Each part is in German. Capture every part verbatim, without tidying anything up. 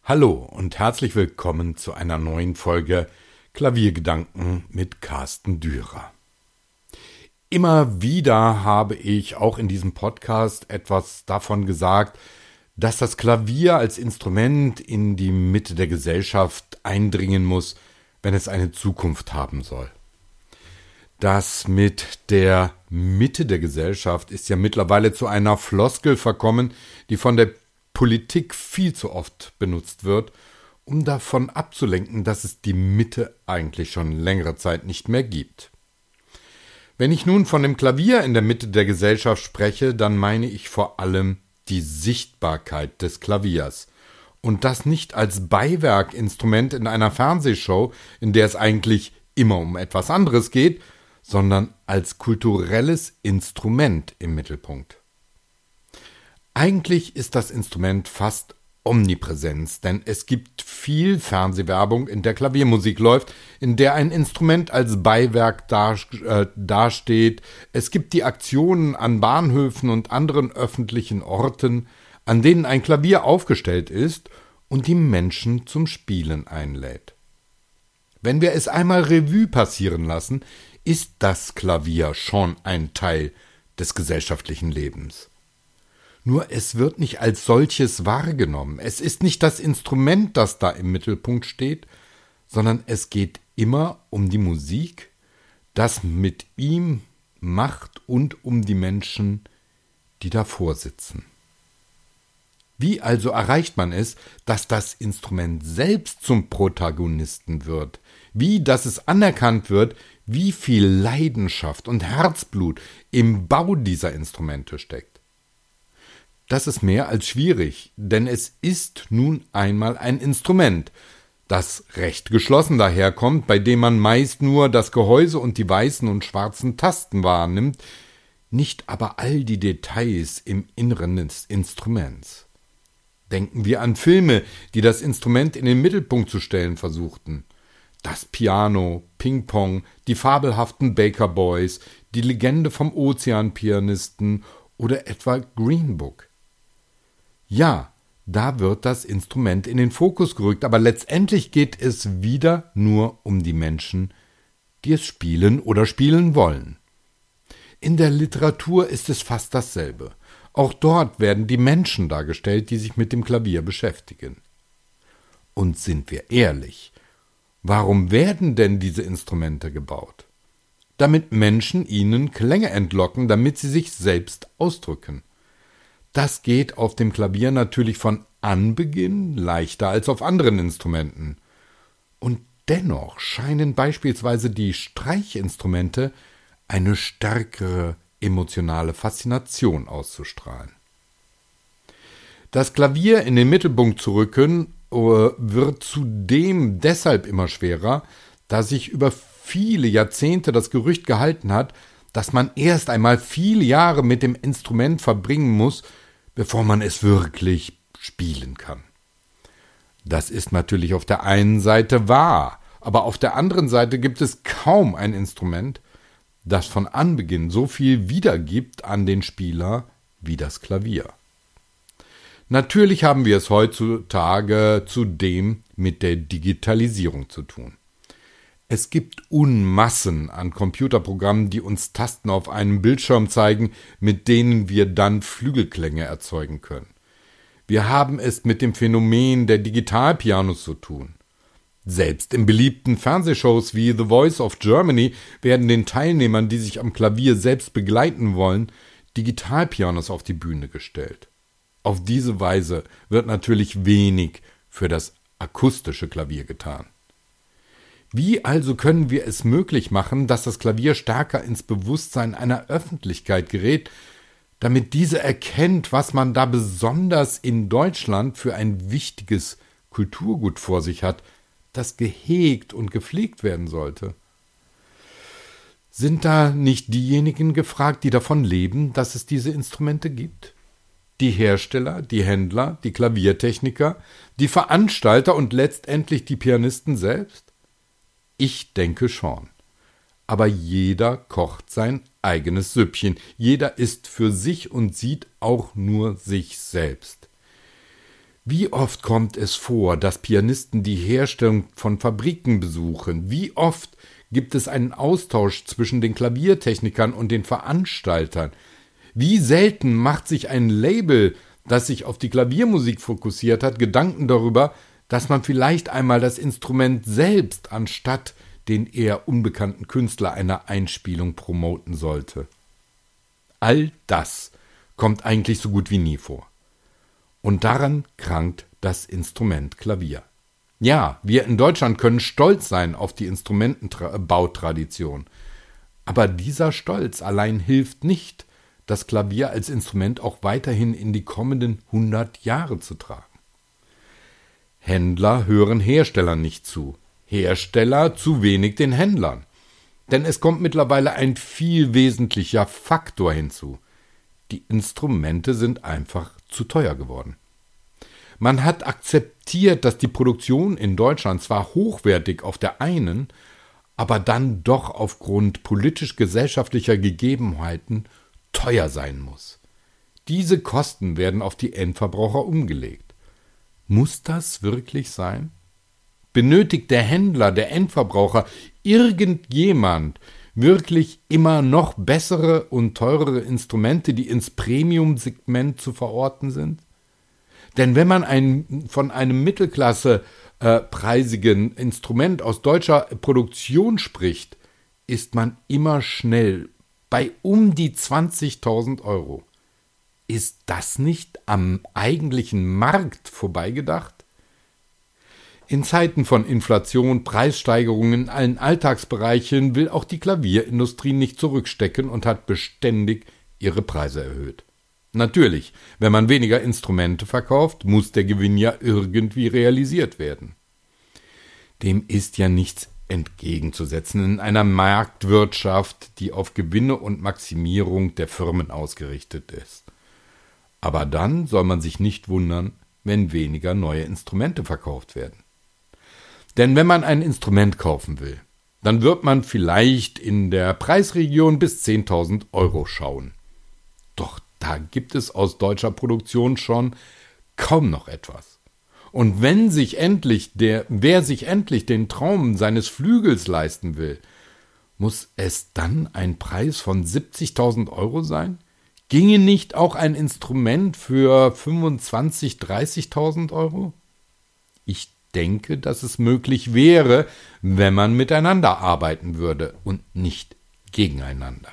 Hallo und herzlich willkommen zu einer neuen Folge Klaviergedanken mit Carsten Dürer. Immer wieder habe ich auch in diesem Podcast etwas davon gesagt, dass das Klavier als Instrument in die Mitte der Gesellschaft eindringen muss, wenn es eine Zukunft haben soll. Das mit der Mitte der Gesellschaft ist ja mittlerweile zu einer Floskel verkommen, die von der Politik viel zu oft benutzt wird, um davon abzulenken, dass es die Mitte eigentlich schon längere Zeit nicht mehr gibt. Wenn ich nun von dem Klavier in der Mitte der Gesellschaft spreche, dann meine ich vor allem die Sichtbarkeit des Klaviers. Und das nicht als Beiwerkinstrument in einer Fernsehshow, in der es eigentlich immer um etwas anderes geht, sondern als kulturelles Instrument im Mittelpunkt. Eigentlich ist das Instrument fast omnipräsent, denn es gibt viel Fernsehwerbung, in der Klaviermusik läuft, in der ein Instrument als Beiwerk dar, äh, dasteht. Es gibt die Aktionen an Bahnhöfen und anderen öffentlichen Orten, an denen ein Klavier aufgestellt ist und die Menschen zum Spielen einlädt. Wenn wir es einmal Revue passieren lassen, ist das Klavier schon ein Teil des gesellschaftlichen Lebens. Nur es wird nicht als solches wahrgenommen. Es ist nicht das Instrument, das da im Mittelpunkt steht, sondern es geht immer um die Musik, das mit ihm macht und um die Menschen, die davor sitzen. Wie also erreicht man es, dass das Instrument selbst zum Protagonisten wird? Wie, dass es anerkannt wird, wie viel Leidenschaft und Herzblut im Bau dieser Instrumente steckt? Das ist mehr als schwierig, denn es ist nun einmal ein Instrument, das recht geschlossen daherkommt, bei dem man meist nur das Gehäuse und die weißen und schwarzen Tasten wahrnimmt, nicht aber all die Details im Inneren des Instruments. Denken wir an Filme, die das Instrument in den Mittelpunkt zu stellen versuchten. Das Piano, Ping-Pong, die fabelhaften Baker Boys, die Legende vom Ozeanpianisten oder etwa Green Book. Ja, da wird das Instrument in den Fokus gerückt, aber letztendlich geht es wieder nur um die Menschen, die es spielen oder spielen wollen. In der Literatur ist es fast dasselbe. Auch dort werden die Menschen dargestellt, die sich mit dem Klavier beschäftigen. Und sind wir ehrlich, warum werden denn diese Instrumente gebaut? Damit Menschen ihnen Klänge entlocken, damit sie sich selbst ausdrücken. Das geht auf dem Klavier natürlich von Anbeginn leichter als auf anderen Instrumenten. Und dennoch scheinen beispielsweise die Streichinstrumente eine stärkere emotionale Faszination auszustrahlen. Das Klavier in den Mittelpunkt zu rücken, wird zudem deshalb immer schwerer, da sich über viele Jahrzehnte das Gerücht gehalten hat, dass man erst einmal viele Jahre mit dem Instrument verbringen muss, bevor man es wirklich spielen kann. Das ist natürlich auf der einen Seite wahr, aber auf der anderen Seite gibt es kaum ein Instrument, das von Anbeginn so viel wiedergibt an den Spieler wie das Klavier. Natürlich haben wir es heutzutage zudem mit der Digitalisierung zu tun. Es gibt Unmassen an Computerprogrammen, die uns Tasten auf einem Bildschirm zeigen, mit denen wir dann Flügelklänge erzeugen können. Wir haben es mit dem Phänomen der Digitalpianos zu tun. Selbst in beliebten Fernsehshows wie The Voice of Germany werden den Teilnehmern, die sich am Klavier selbst begleiten wollen, Digitalpianos auf die Bühne gestellt. Auf diese Weise wird natürlich wenig für das akustische Klavier getan. Wie also können wir es möglich machen, dass das Klavier stärker ins Bewusstsein einer Öffentlichkeit gerät, damit diese erkennt, was man da besonders in Deutschland für ein wichtiges Kulturgut vor sich hat, das gehegt und gepflegt werden sollte? Sind da nicht diejenigen gefragt, die davon leben, dass es diese Instrumente gibt? Die Hersteller, die Händler, die Klaviertechniker, die Veranstalter und letztendlich die Pianisten selbst? Ich denke schon. Aber jeder kocht sein eigenes Süppchen. Jeder ist für sich und sieht auch nur sich selbst. Wie oft kommt es vor, dass Pianisten die Herstellung von Fabriken besuchen? Wie oft gibt es einen Austausch zwischen den Klaviertechnikern und den Veranstaltern? Wie selten macht sich ein Label, das sich auf die Klaviermusik fokussiert hat, Gedanken darüber, dass man vielleicht einmal das Instrument selbst anstatt den eher unbekannten Künstler einer Einspielung promoten sollte? All das kommt eigentlich so gut wie nie vor. Und daran krankt das Instrument Klavier. Ja, wir in Deutschland können stolz sein auf die Instrumentenbautradition. Aber dieser Stolz allein hilft nicht, das Klavier als Instrument auch weiterhin in die kommenden hundert Jahre zu tragen. Händler hören Herstellern nicht zu, Hersteller zu wenig den Händlern. Denn es kommt mittlerweile ein viel wesentlicher Faktor hinzu. Die Instrumente sind einfach zu teuer geworden. Man hat akzeptiert, dass die Produktion in Deutschland zwar hochwertig auf der einen, aber dann doch aufgrund politisch-gesellschaftlicher Gegebenheiten teuer sein muss. Diese Kosten werden auf die Endverbraucher umgelegt. Muss das wirklich sein? Benötigt der Händler, der Endverbraucher, irgendjemand wirklich immer noch bessere und teurere Instrumente, die ins Premium-Segment zu verorten sind? Denn wenn man ein, von einem mittelklasse-preisigen äh, Instrument aus deutscher Produktion spricht, ist man immer schnell bei um die zwanzigtausend Euro. Ist das nicht am eigentlichen Markt vorbeigedacht? In Zeiten von Inflation, Preissteigerungen in allen Alltagsbereichen will auch die Klavierindustrie nicht zurückstecken und hat beständig ihre Preise erhöht. Natürlich, wenn man weniger Instrumente verkauft, muss der Gewinn ja irgendwie realisiert werden. Dem ist ja nichts entgegenzusetzen in einer Marktwirtschaft, die auf Gewinne und Maximierung der Firmen ausgerichtet ist. Aber dann soll man sich nicht wundern, wenn weniger neue Instrumente verkauft werden. Denn wenn man ein Instrument kaufen will, dann wird man vielleicht in der Preisregion bis zehntausend Euro schauen. Doch da gibt es aus deutscher Produktion schon kaum noch etwas. Und wenn sich endlich der, wer sich endlich den Traum seines Flügels leisten will, muss es dann ein Preis von siebzigtausend Euro sein? Ginge nicht auch ein Instrument für fünfundzwanzigtausend, dreißigtausend Euro? Ich denke, dass es möglich wäre, wenn man miteinander arbeiten würde und nicht gegeneinander.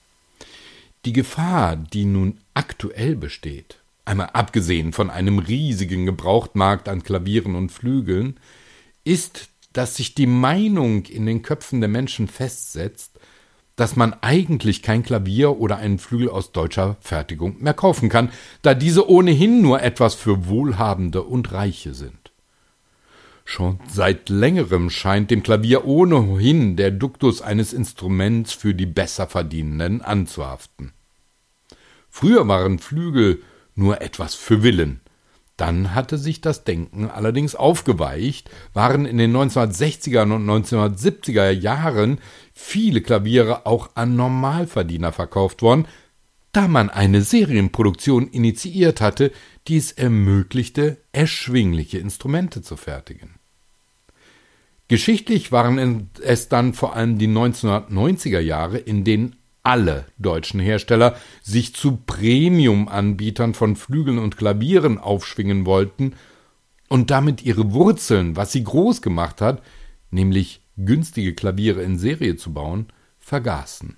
Die Gefahr, die nun aktuell besteht, einmal abgesehen von einem riesigen Gebrauchtmarkt an Klavieren und Flügeln, ist, dass sich die Meinung in den Köpfen der Menschen festsetzt, dass man eigentlich kein Klavier oder einen Flügel aus deutscher Fertigung mehr kaufen kann, da diese ohnehin nur etwas für Wohlhabende und Reiche sind. Schon seit längerem scheint dem Klavier ohnehin der Duktus eines Instruments für die Besserverdienenden anzuhaften. Früher waren Flügel nur etwas für Villen. Dann hatte sich das Denken allerdings aufgeweicht, waren in den neunzehnhundertsechziger und neunzehnhundertsiebziger Jahren viele Klaviere auch an Normalverdiener verkauft worden, da man eine Serienproduktion initiiert hatte, die es ermöglichte, erschwingliche Instrumente zu fertigen. Geschichtlich waren es dann vor allem die neunzehnhundertneunziger Jahre, in denen alle deutschen Hersteller sich zu Premium-Anbietern von Flügeln und Klavieren aufschwingen wollten und damit ihre Wurzeln, was sie groß gemacht hat, nämlich günstige Klaviere in Serie zu bauen, vergaßen.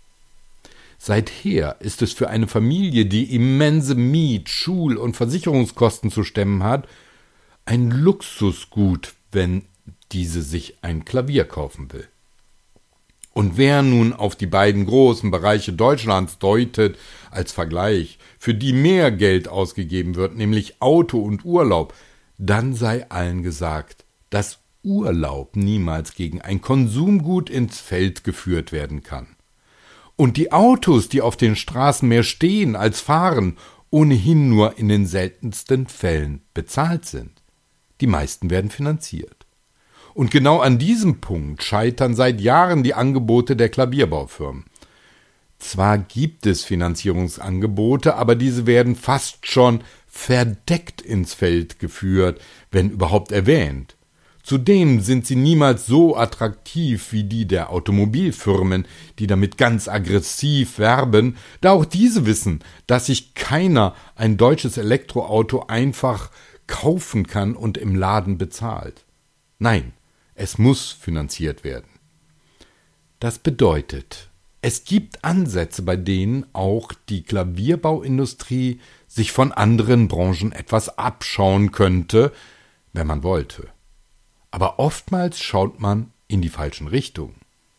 Seither ist es für eine Familie, die immense Miet-, Schul- und Versicherungskosten zu stemmen hat, ein Luxusgut, wenn diese sich ein Klavier kaufen will. Und wer nun auf die beiden großen Bereiche Deutschlands deutet als Vergleich, für die mehr Geld ausgegeben wird, nämlich Auto und Urlaub, dann sei allen gesagt, dass Urlaub niemals gegen ein Konsumgut ins Feld geführt werden kann. Und die Autos, die auf den Straßen mehr stehen als fahren, ohnehin nur in den seltensten Fällen bezahlt sind. Die meisten werden finanziert. Und genau an diesem Punkt scheitern seit Jahren die Angebote der Klavierbaufirmen. Zwar gibt es Finanzierungsangebote, aber diese werden fast schon verdeckt ins Feld geführt, wenn überhaupt erwähnt. Zudem sind sie niemals so attraktiv wie die der Automobilfirmen, die damit ganz aggressiv werben, da auch diese wissen, dass sich keiner ein deutsches Elektroauto einfach kaufen kann und im Laden bezahlt. Nein, es muss finanziert werden. Das bedeutet, es gibt Ansätze, bei denen auch die Klavierbauindustrie sich von anderen Branchen etwas abschauen könnte, wenn man wollte. Aber oftmals schaut man in die falschen Richtungen.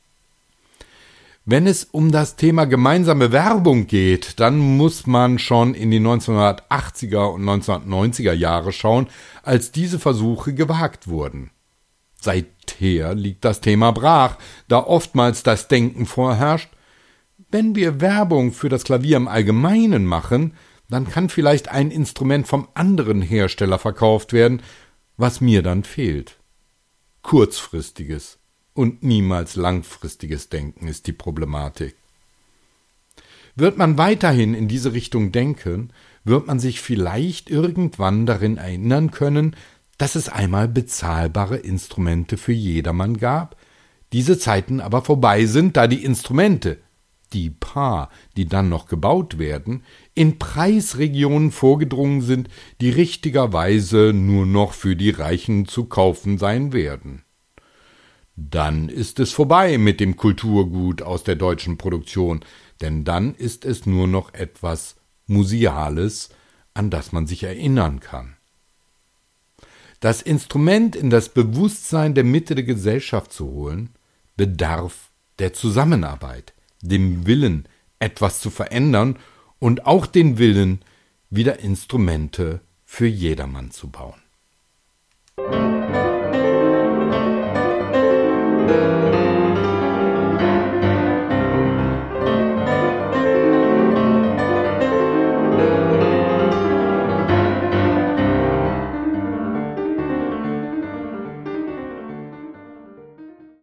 Wenn es um das Thema gemeinsame Werbung geht, dann muss man schon in die neunzehnhundertachtziger und neunzehnhundertneunziger Jahre schauen, als diese Versuche gewagt wurden. Seither liegt das Thema brach, da oftmals das Denken vorherrscht, wenn wir Werbung für das Klavier im Allgemeinen machen, dann kann vielleicht ein Instrument vom anderen Hersteller verkauft werden, was mir dann fehlt. Kurzfristiges und niemals langfristiges Denken ist die Problematik. Wird man weiterhin in diese Richtung denken, wird man sich vielleicht irgendwann darin erinnern können, dass es einmal bezahlbare Instrumente für jedermann gab, diese Zeiten aber vorbei sind, da die Instrumente, die paar, die dann noch gebaut werden, in Preisregionen vorgedrungen sind, die richtigerweise nur noch für die Reichen zu kaufen sein werden. Dann ist es vorbei mit dem Kulturgut aus der deutschen Produktion, denn dann ist es nur noch etwas Museales, an das man sich erinnern kann. Das Instrument in das Bewusstsein der Mitte der Gesellschaft zu holen, bedarf der Zusammenarbeit, dem Willen, etwas zu verändern und auch den Willen, wieder Instrumente für jedermann zu bauen.